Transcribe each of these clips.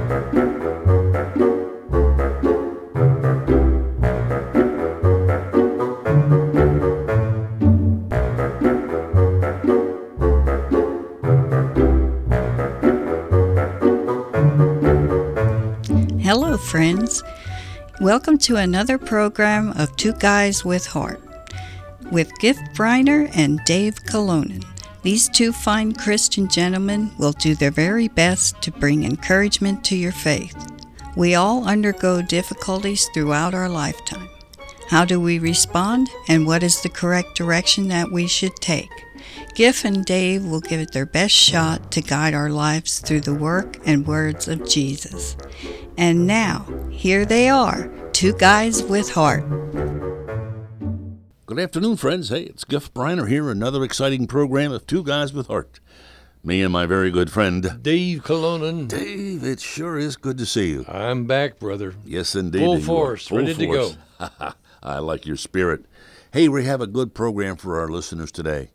Hello, friends. Welcome to another program of Two Guys with Heart with Gift Briner and Dave Colonen. These two fine Christian gentlemen will do their very best to bring encouragement to your faith. We all undergo difficulties throughout our lifetime. How do we respond, and what is the correct direction that we should take? Giff and Dave will give it their best shot to guide our lives through the work and words of Jesus. And now, here they are, Two Guys with Heart. Good afternoon, friends. Hey, it's Giff Briner here, another exciting program of Two Guys with Heart. Me and my very good friend, Dave Colonen. Dave, it sure is good to see you. I'm back, brother. Yes, indeed. Full force, ready to go. I like your spirit. Hey, we have a good program for our listeners today.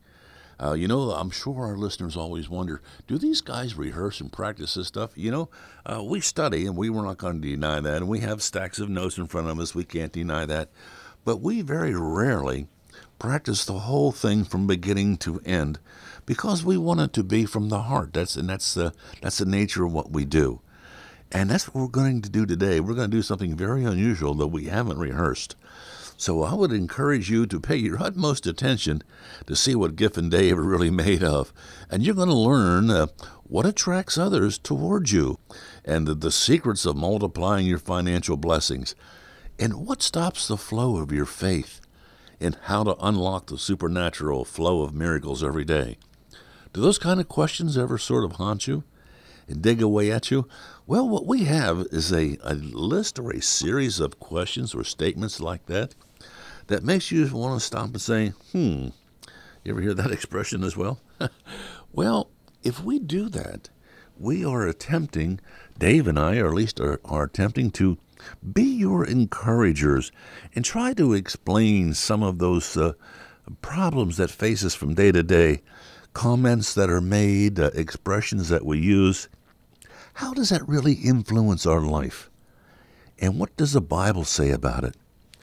I'm sure our listeners always wonder, do these guys rehearse and practice this stuff? We study, and we're not going to deny that, and we have stacks of notes in front of us. We can't deny that. But we very rarely practice the whole thing from beginning to end because we want it to be from the heart. That's the nature of what we do. And that's what we're going to do today. We're going to do something very unusual that we haven't rehearsed. So I would encourage you to pay your utmost attention to see what Giff and Dave are really made of. And you're going to learn what attracts others towards you and the secrets of multiplying your financial blessings and what stops the flow of your faith and how to unlock the supernatural flow of miracles every day. Do those kind of questions ever sort of haunt you and dig away at you? Well, what we have is a list or a series of questions or statements like that makes you want to stop and say, You ever hear that expression as well? Well, if we do that, we are attempting, Dave and I, or at least are attempting to be your encouragers and try to explain some of those problems that face us from day to day, comments that are made, expressions that we use. How does that really influence our life? And what does the Bible say about it?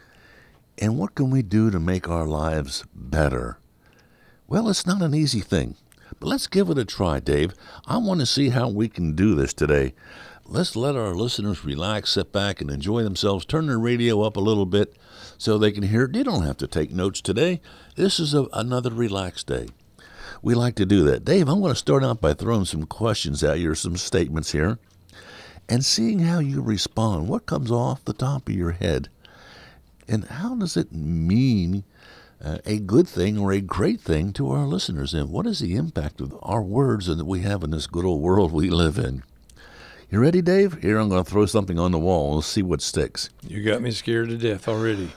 And what can we do to make our lives better? Well, it's not an easy thing, but let's give it a try, Dave. I want to see how we can do this today. Let's let our listeners relax, sit back, and enjoy themselves. Turn their radio up a little bit so they can hear it. You don't have to take notes today. This is another relaxed day. We like to do that. Dave, I'm going to start out by throwing some questions at you, or some statements here, and seeing how you respond. What comes off the top of your head? And how does it mean a good thing or a great thing to our listeners? And what is the impact of our words that we have in this good old world we live in? You ready, Dave? Here, I'm going to throw something on the wall. We'll see what sticks. You got me scared to death already.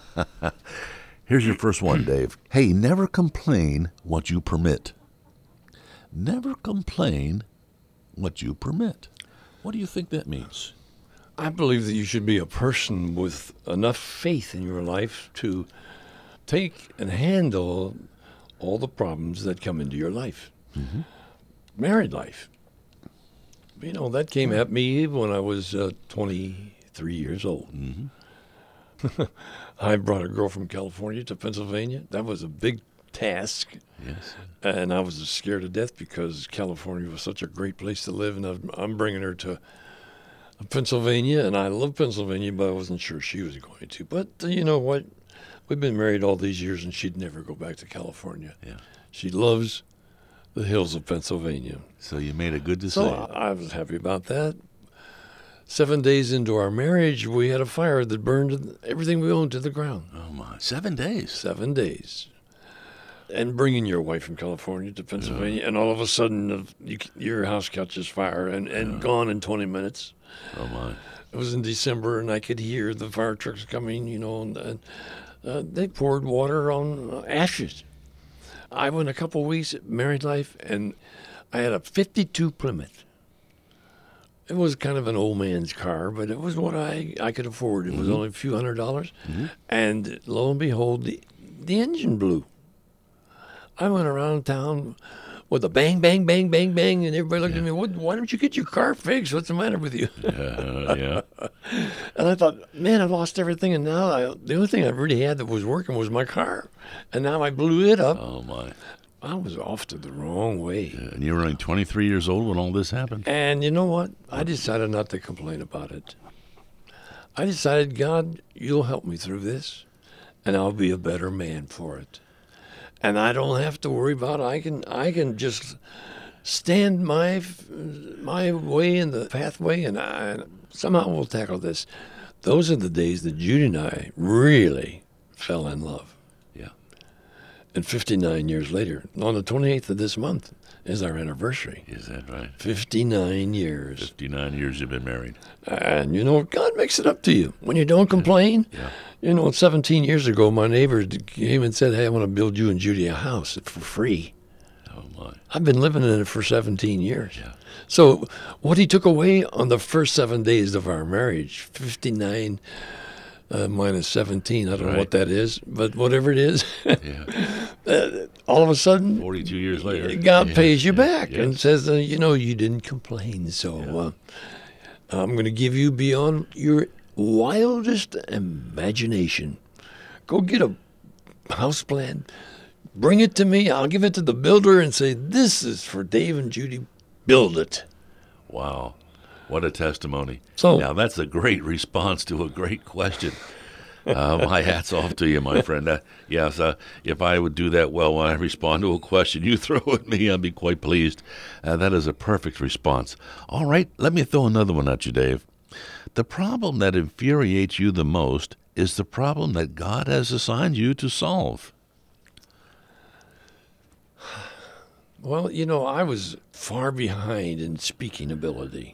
Here's your first one, Dave. Hey, never complain what you permit. Never complain what you permit. What do you think that means? I believe that you should be a person with enough faith in your life to take and handle all the problems that come into your life. Mm-hmm. Married life. That came at me when I was 23 years old. Mm-hmm. I brought a girl from California to Pennsylvania. That was a big task. Yes. And I was scared to death because California was such a great place to live, and I'm bringing her to Pennsylvania, and I love Pennsylvania, but I wasn't sure she was going to. But you know what? We've been married all these years, and she'd never go back to California. Yeah. She loves the hills of Pennsylvania. So you made a good decision. So I was happy about that. 7 days into our marriage, we had a fire that burned everything we owned to the ground. Oh, my. 7 days? 7 days. And bringing your wife from California to Pennsylvania, and all of a sudden your house catches fire and gone in 20 minutes. Oh, my. It was in December, and I could hear the fire trucks coming, and they poured water on ashes. I went a couple weeks married life, and I had a 52 Plymouth. It was kind of an old man's car, but it was what I could afford. It was only a few $100. Mm-hmm. And lo and behold, the engine blew. I went around town with a bang, bang, bang, bang, bang, and everybody looked at me. Why don't you get your car fixed? What's the matter with you? Yeah. And I thought, man, I've lost everything, and now the only thing I really had that was working was my car, and now I blew it up. Oh my! I was off to the wrong way. And you were only 23 years old when all this happened. And you know what? I decided not to complain about it. I decided, God, you'll help me through this, and I'll be a better man for it. And I don't have to worry about it. I can just stand my way in the pathway, and somehow we'll tackle this. Those are the days that Judy and I really fell in love. Yeah. And 59 years later, on the 28th of this month, is our anniversary. Is that right? 59 years. 59 years you've been married. And, God makes it up to you. When you don't complain, 17 years ago, my neighbor came and said, hey, I want to build you and Judy a house for free. Oh, my. I've been living in it for 17 years. Yeah. So what he took away on the first 7 days of our marriage, 59 minus 17, I don't know what that is, but whatever it is, all of a sudden, 42 years later, God pays you back and yes. says, you didn't complain, so I'm going to give you beyond your wildest imagination. Go get a house plan, bring it to me, I'll give it to the builder and say, this is for Dave and Judy, build it. Wow. What a testimony. So, now, that's a great response to a great question. My hat's off to you, my friend. Yes, if I would do that well when I respond to a question you throw at me, I'd be quite pleased. That is a perfect response. All right, let me throw another one at you, Dave. The problem that infuriates you the most is the problem that God has assigned you to solve. Well, I was far behind in speaking ability.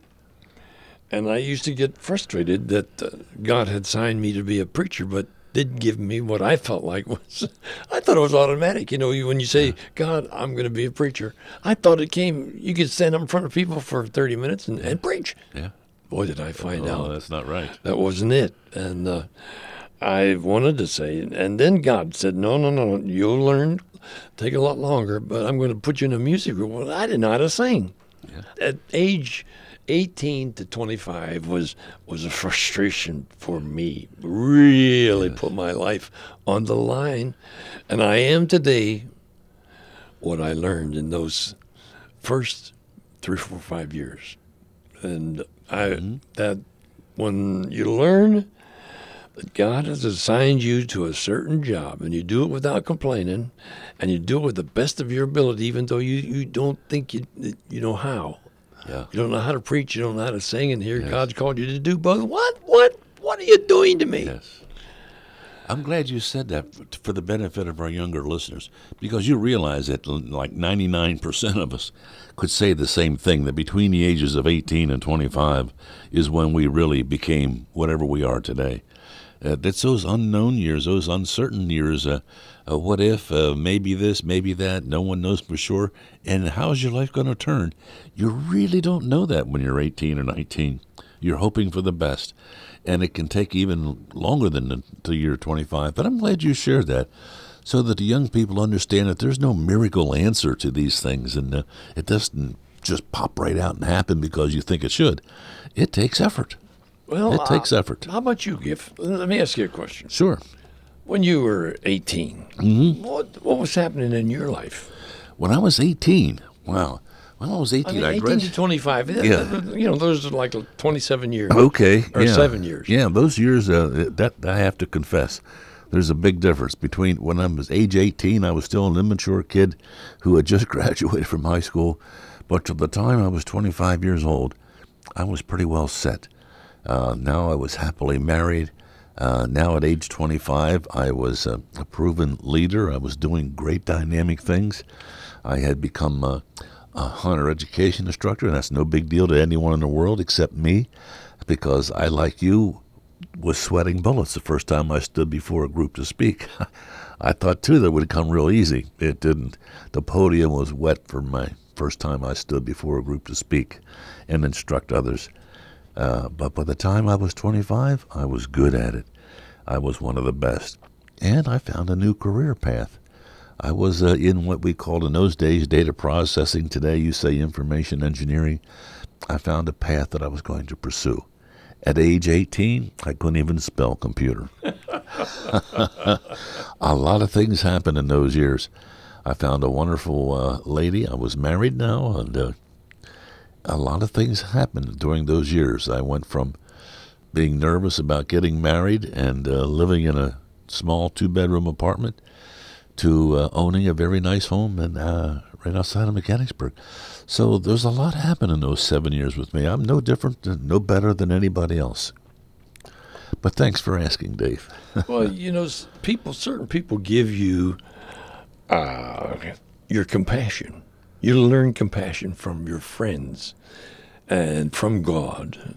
And I used to get frustrated that God had signed me to be a preacher, but didn't give me what I felt like was, I thought it was automatic. When you say, God, I'm going to be a preacher, I thought it came, you could stand up in front of people for 30 minutes and preach. Yeah. Boy, did I find out. That's not right. That wasn't it. And I wanted to say, and then God said, no, you'll learn, take a lot longer, but I'm going to put you in a music group. Well, I didn't know how to sing. Yeah. At age 18 to 25 was a frustration for me. Really put my life on the line. And I am today what I learned in those first 3, 4, 5 years. And that when you learn that God has assigned you to a certain job and you do it without complaining and you do it with the best of your ability, even though you don't think you know how. Yeah. You don't know how to preach. You don't know how to sing. And here God's called you to do both. What are you doing to me? Yes. I'm glad you said that for the benefit of our younger listeners, because you realize that like 99% of us could say the same thing, that between the ages of 18 and 25 is when we really became whatever we are today. That's those unknown years, those uncertain years. What if, maybe this, maybe that, no one knows for sure. And how's your life going to turn? You really don't know that when you're 18 or 19. You're hoping for the best. And it can take even longer than until you're 25. But I'm glad you shared that so that the young people understand that there's no miracle answer to these things. And it doesn't just pop right out and happen because you think it should. It takes effort. Well, it takes effort. How about you, Giff? Let me ask you a question. Sure. When you were 18, what was happening in your life? When I was 18, wow. When I was 18, 18 to 25. Yeah. Those are like 27 years. Okay. Or 7 years. Yeah, those years, that I have to confess, there's a big difference between when I was age 18, I was still an immature kid who had just graduated from high school. But to the time I was 25 years old, I was pretty well set. Now I was happily married. Now at age 25, I was a proven leader. I was doing great dynamic things. I had become a hunter education instructor, and that's no big deal to anyone in the world except me, because I, like you, was sweating bullets the first time I stood before a group to speak. I thought, too, that it would come real easy. It didn't. The podium was wet for my first time I stood before a group to speak and instruct others. But by the time I was 25, I was good at it. I was one of the best. And I found a new career path. I was in what we called in those days data processing. Today you say information engineering. I found a path that I was going to pursue. At age 18, I couldn't even spell computer. A lot of things happened in those years. I found a wonderful lady. I was married now, and a lot of things happened during those years. I went from being nervous about getting married and living in a small 2-bedroom apartment to owning a very nice home and right outside of Mechanicsburg. So there's a lot happened in those 7 years with me. I'm no different, no better than anybody else. But thanks for asking, Dave. Well, certain people give you your compassion. You learn compassion from your friends and from God.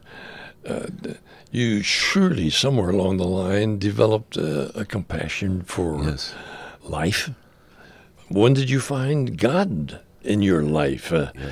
You surely, somewhere along the line, developed a compassion for life. When did you find God in your life?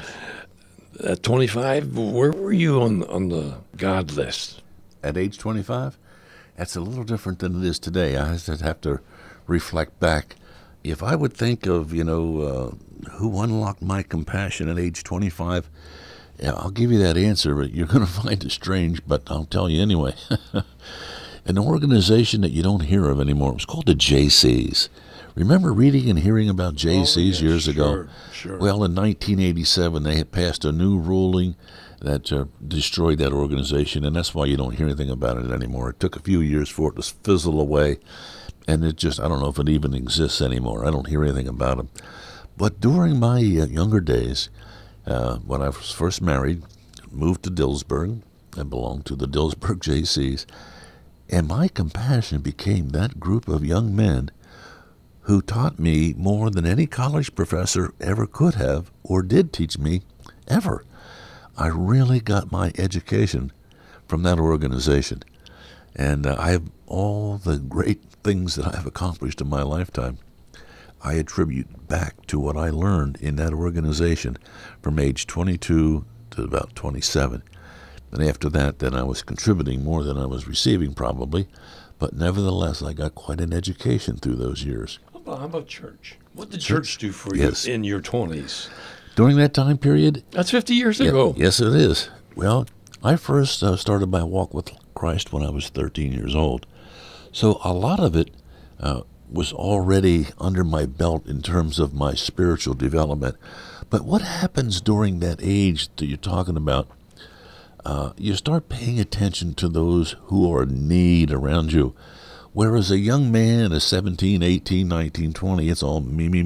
At 25, where were you on the God list? At age 25? That's a little different than it is today. I have to reflect back. If I would think of, who unlocked my compassion at age 25, I'll give you that answer, but you're going to find it strange, but I'll tell you anyway. An organization that you don't hear of anymore. It was called the JCs. Remember reading and hearing about JCs years ago? Sure. Well, in 1987, they had passed a new ruling that destroyed that organization, and that's why you don't hear anything about it anymore. It took a few years for it to fizzle away, and I don't know if it even exists anymore. I don't hear anything about it. But during my younger days, when I was first married, moved to Dillsburg, and belonged to the Dillsburg JCs, and my compassion became that group of young men who taught me more than any college professor ever could have or did teach me ever. I really got my education from that organization. And I have all the great things that I've accomplished in my lifetime, I attribute back to what I learned in that organization from age 22 to about 27. And after that, then I was contributing more than I was receiving probably, but nevertheless, I got quite an education through those years. How about church? What did church do for you in your 20s? During that time period? That's 50 years ago. Yes, it is. Well, I first started my walk with Christ when I was 13 years old. So a lot of it was already under my belt in terms of my spiritual development. But what happens during that age that you're talking about? You start paying attention to those who are in need around you. Whereas a young man is 17, 18, 19, 20, it's all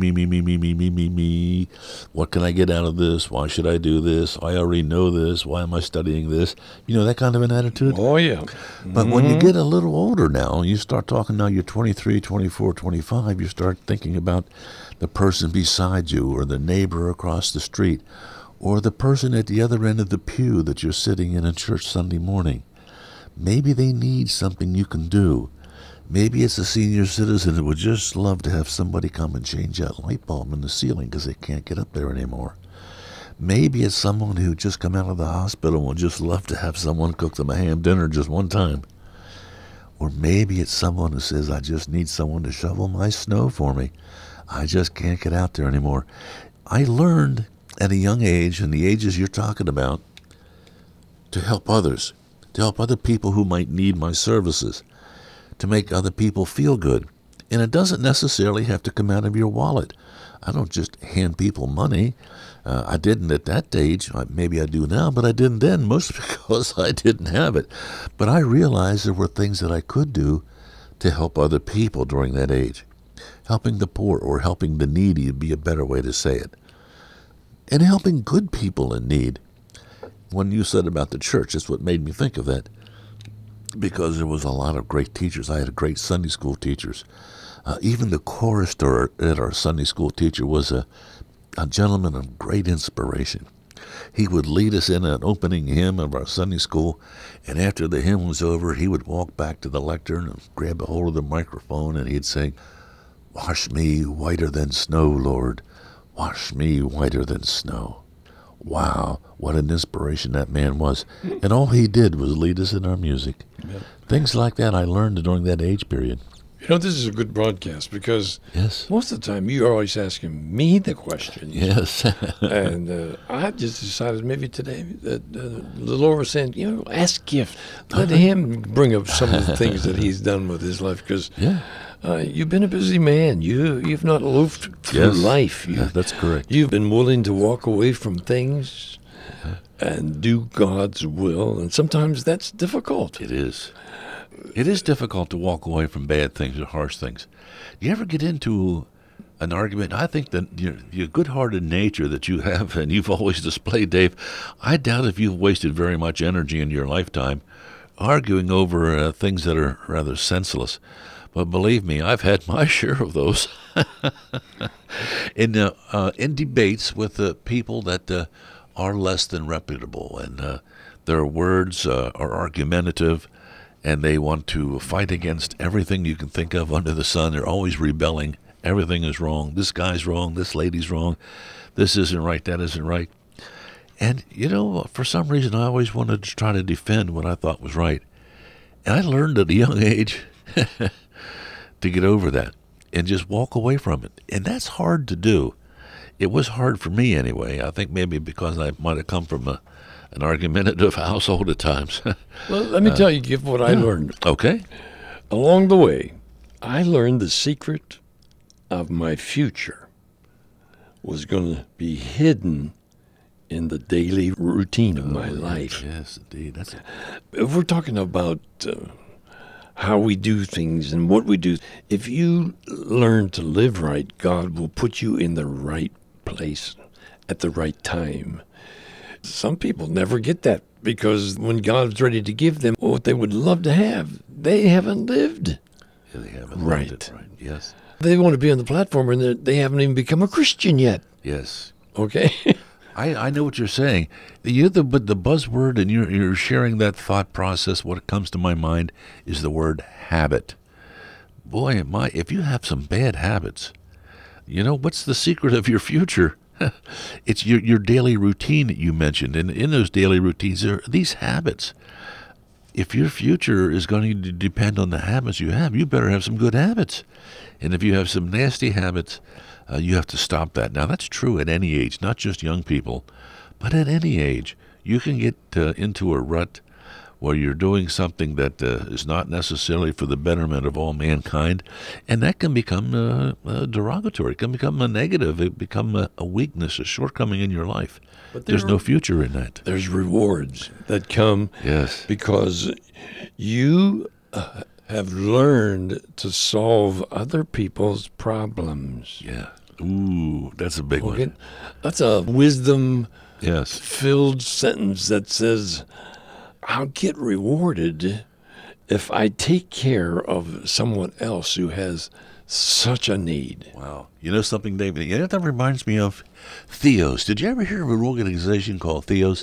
me. What can I get out of this? Why should I do this? I already know this. Why am I studying this? You know, that kind of an attitude? Oh, yeah. But when you get a little older now, you start talking now, you're 23, 24, 25, you start thinking about the person beside you or the neighbor across the street or the person at the other end of the pew that you're sitting in church Sunday morning. Maybe they need something you can do. Maybe it's a senior citizen who would just love to have somebody come and change that light bulb in the ceiling because they can't get up there anymore. Maybe it's someone who just come out of the hospital and would just love to have someone cook them a ham dinner just one time. Or maybe it's someone who says, I just need someone to shovel my snow for me. I just can't get out there anymore. I learned at a young age, in the ages you're talking about, to help others, to help other people who might need my services, to make other people feel good. And it doesn't necessarily have to come out of your wallet. I don't just hand people money. I didn't at that age. Maybe I do now, but I didn't then, mostly because I didn't have it. But I realized there were things that I could do to help other people during that age. Helping the poor or helping the needy would be a better way to say it. And helping good people in need. When you said about the church, that's what made me think of that. Because there was a lot of great teachers. I had great Sunday school teachers. Even the chorister at our Sunday school teacher was a gentleman of great inspiration. He would lead us in an opening hymn of our Sunday school, and after the hymn was over, he would walk back to the lectern and grab a hold of the microphone, and he'd sing, "Wash me whiter than snow, Lord. Wash me whiter than snow." Wow, what an inspiration that man was. And all he did was lead us in our music. Yep. Things like that I learned during that age period. You know, this is a good broadcast because Yes. most of the time you're always asking me the questions. Yes. And I just decided maybe today that the Lord was saying, ask Gift. Let him bring up some of the things that he's done with his life because Yeah. you've been a busy man. You've not loafed through Yes. life. Yeah, that's correct. You've been willing to walk away from things and do God's will, and sometimes that's difficult. It is. It is difficult to walk away from bad things or harsh things. You ever get into an argument? I think that your good-hearted nature that you have and you've always displayed, Dave, I doubt if you've wasted very much energy in your lifetime arguing over things that are rather senseless. But believe me, I've had my share of those in debates with people that are less than reputable, and their words are argumentative, and they want to fight against everything you can think of under the sun. They're always rebelling. Everything is wrong. This guy's wrong. This lady's wrong. This isn't right. That isn't right. And, for some reason, I always wanted to try to defend what I thought was right. And I learned at a young age to get over that and just walk away from it. And that's hard to do. It was hard for me anyway. I think maybe because I might have come from an argumentative household at times. Well, let me tell you, Gift, what I learned. Okay. Along the way, I learned the secret of my future was going to be hidden in the daily routine of my life. Yes, indeed. If we're talking about how we do things and what we do, if you learn to live right, God will put you in the right place at the right time. Some people never get that because when God's ready to give them what they would love to have, they haven't lived. Yeah, they haven't Right. lived it right. Yes. They want to be on the platform and they haven't even become a Christian yet. Yes. Okay? I know what you're saying. But the buzzword, and you're sharing that thought process. What comes to my mind is the word habit. Boy, if you have some bad habits, what's the secret of your future? It's your daily routine that you mentioned, and in those daily routines there are these habits. If your future is going to depend on the habits you have, you better have some good habits. And if you have some nasty habits, you have to stop that. Now, that's true at any age, not just young people, but at any age. You can get into a rut where you're doing something that is not necessarily for the betterment of all mankind, and that can become derogatory. It can become a negative. It become a weakness, a shortcoming in your life. But there's no future in that. There's rewards that come because you have learned to solve other people's problems. Yeah. Ooh, that's a big one. That's a wisdom Yes. filled sentence that says, I'll get rewarded if I take care of someone else who has such a need. Wow. You know something, David? That reminds me of Theos. Did you ever hear of an organization called Theos?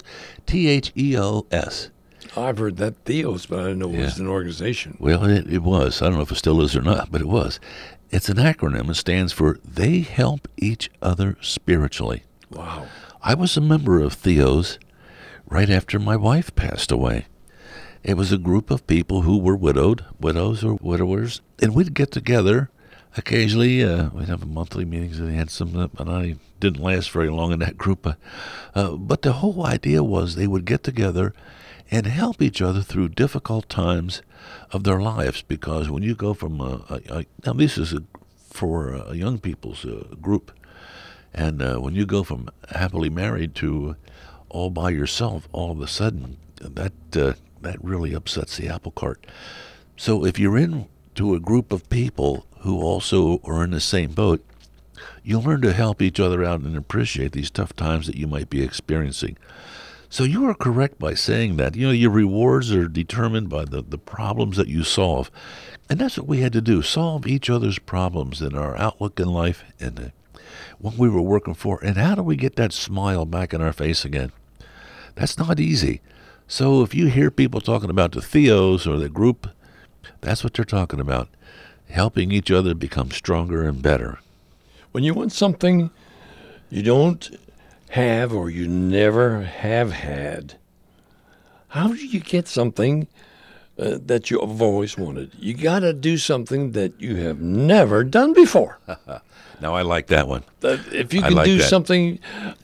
Theos. I've heard that Theos, but I didn't know it was an organization. Well, it was. I don't know if it still is or not, but it was. It's an acronym. It stands for They Help Each Other Spiritually. Wow. I was a member of Theos right after my wife passed away. It was a group of people who were widows or widowers, and we'd get together occasionally. We'd have monthly meetings, and they had some, and I didn't last very long in that group. But the whole idea was they would get together and help each other through difficult times of their lives, because when you go from now this is for a young people's group, and when you go from happily married to all by yourself, all of a sudden that really upsets the apple cart. So if you're into a group of people who also are in the same boat, you'll learn to help each other out and appreciate these tough times that you might be experiencing. So you are correct by saying that. Your rewards are determined by the problems that you solve. And that's what we had to do, solve each other's problems in our outlook in life and what we were working for. And how do we get that smile back in our face again? That's not easy. So if you hear people talking about the Theos or the group, that's what they're talking about, helping each other become stronger and better. When you want something you don't have or you never have had, how do you get something that you have always wanted. You got to do something that you have never done before. Now, I like that one. If you I can like do that. something,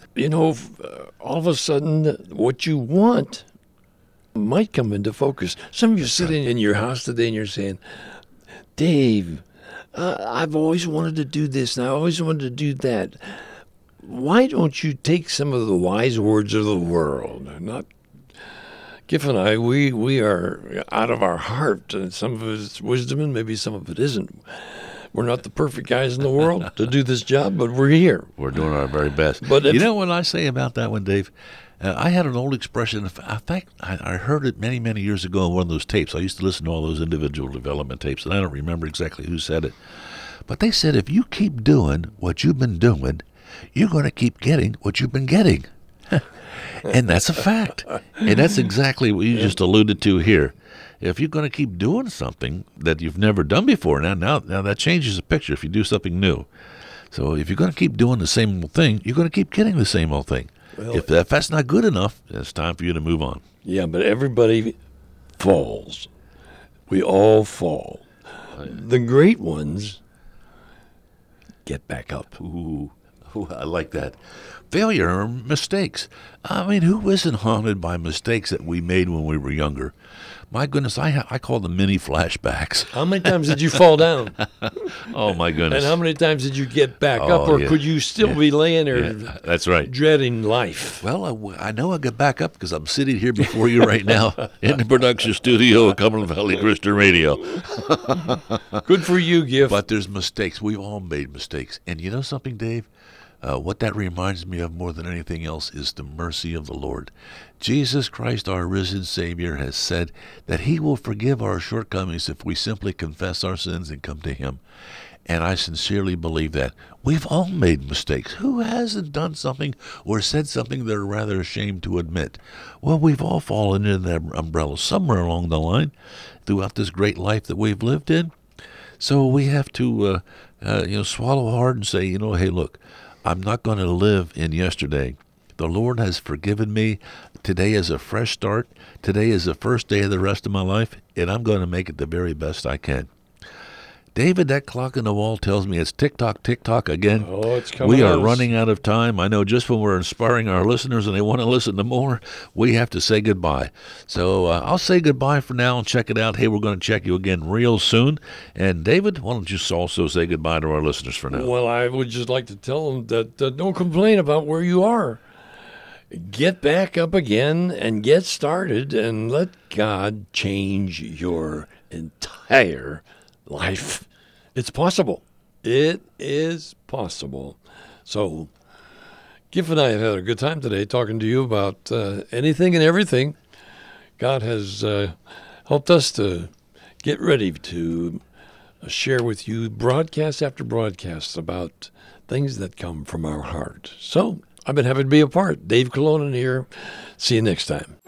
all of a sudden, what you want might come into focus. Some of you sitting in your house today and you're saying, Dave, I've always wanted to do this and I always wanted to do that. Why don't you take some of the wise words of the world? Not Giff and I, we are out of our heart, and some of it's wisdom and maybe some of it isn't. We're not the perfect guys in the world to do this job, but we're here. We're doing our very best. But you know what I say about that one, Dave? I had an old expression. I think I heard it many, many years ago on one of those tapes. I used to listen to all those individual development tapes, and I don't remember exactly who said it. But they said, if you keep doing what you've been doing, you're going to keep getting what you've been getting. And that's a fact. And that's exactly what you just alluded to here. If you're going to keep doing something that you've never done before, now that changes the picture if you do something new. So if you're going to keep doing the same old thing, you're going to keep getting the same old thing. Well, if that's not good enough, it's time for you to move on. Yeah, but everybody falls. We all fall. The great ones get back up. Ooh, I like that. Failure or mistakes. I mean, who isn't haunted by mistakes that we made when we were younger? My goodness, I call them mini flashbacks. How many times did you fall down? Oh, my goodness. And how many times did you get back up? Oh, Or yeah. could you still be laying there That's right. dreading life? Well, I know I got back up because I'm sitting here before you right now in the production studio of Cumberland Valley Christian Radio. Good for you, Giff. But there's mistakes. We've all made mistakes. And you know something, Dave? What that reminds me of more than anything else is the mercy of the Lord. Jesus Christ, our risen Savior, has said that he will forgive our shortcomings if we simply confess our sins and come to him. And I sincerely believe that. We've all made mistakes. Who hasn't done something or said something they're rather ashamed to admit? Well, we've all fallen into that umbrella somewhere along the line throughout this great life that we've lived in. So we have to swallow hard and say, hey, look, I'm not going to live in yesterday. The Lord has forgiven me. Today is a fresh start. Today is the first day of the rest of my life, and I'm going to make it the very best I can. David, that clock on the wall tells me it's tick-tock, tick-tock again. Oh, it's coming We are at us. running out of time. I know just when we're inspiring our listeners and they want to listen to more, we have to say goodbye. So I'll say goodbye for now and check it out. Hey, we're going to check you again real soon. And David, why don't you also say goodbye to our listeners for now? Well, I would just like to tell them that don't complain about where you are. Get back up again and get started and let God change your entire life. It's possible. It is possible. So, Giff and I have had a good time today talking to you about anything and everything. God has helped us to get ready to share with you broadcast after broadcast about things that come from our heart. So, I've been happy to be a part. Dave Colonen here. See you next time.